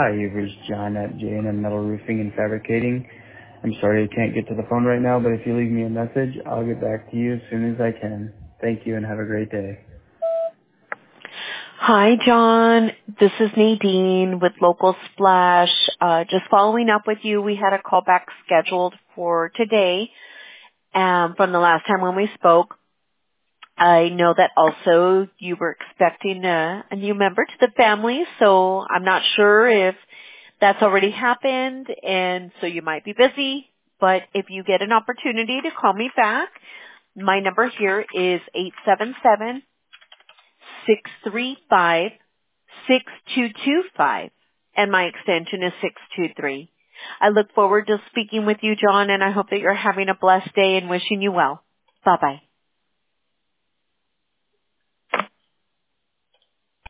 Hi, you've reached John at J&M Metal Roofing and Fabricating. I'm sorry I can't get to the phone right now, but if you leave me a message, I'll get back to you as soon as I can. Thank you and have a great day. Hi, John. This is Nadine with Local Splash. Just following up with you, we had a callback scheduled for today from the last time when we spoke. I know that also you were expecting a new member to the family, so I'm not sure if that's already happened, and so you might be busy. But if you get an opportunity to call me back, my number here is 877-635-6225, and my extension is 623. I look forward to speaking with you, John, and I hope that you're having a blessed day and wishing you well. Bye-bye.